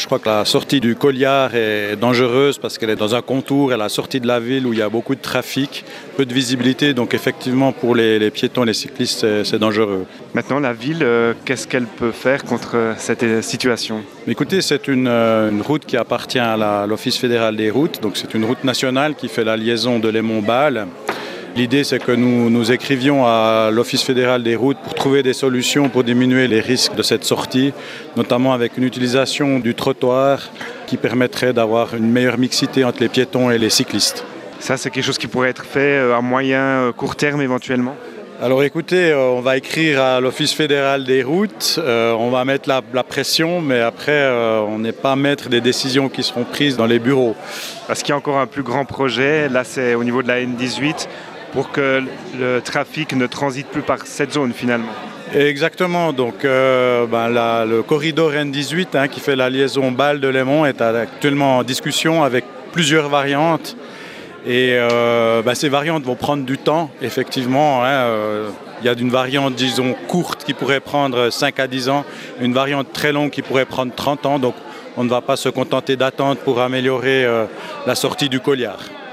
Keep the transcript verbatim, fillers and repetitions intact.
crois que la sortie du Colliard est dangereuse parce qu'elle est dans un contour, elle est à la sortie de la ville où il y a beaucoup de trafic, peu de visibilité. Donc effectivement, pour les, les piétons et les cyclistes, c'est, c'est dangereux. Maintenant, la ville, euh, qu'est-ce qu'elle peut faire contre euh, cette euh, situation ? Écoutez, c'est une, euh, une route qui appartient à la, l'Office fédéral des routes. Donc c'est une route nationale qui fait la liaison de Lémont-Bâle. L'idée, c'est que nous, nous écrivions à l'Office fédéral des routes pour trouver des solutions pour diminuer les risques de cette sortie, notamment avec une utilisation du trottoir qui permettrait d'avoir une meilleure mixité entre les piétons et les cyclistes. Ça, c'est quelque chose qui pourrait être fait à moyen, court terme éventuellement ? Alors écoutez, on va écrire à l'Office fédéral des routes, euh, on va mettre la, la pression, mais après, euh, on n'est pas maître des décisions qui seront prises dans les bureaux. Parce qu'il y a encore un plus grand projet, là c'est au niveau de la N dix-huit, pour que le trafic ne transite plus par cette zone finalement. Exactement, donc euh, ben, la, le corridor N dix-huit hein, qui fait la liaison Bâle de Lémont est actuellement en discussion avec plusieurs variantes. Et euh, bah, ces variantes vont prendre du temps, effectivement. Il hein, euh, y a une variante, disons, courte qui pourrait prendre cinq à dix ans, une variante très longue qui pourrait prendre trente ans. Donc, on ne va pas se contenter d'attendre pour améliorer euh, la sortie du Colliard.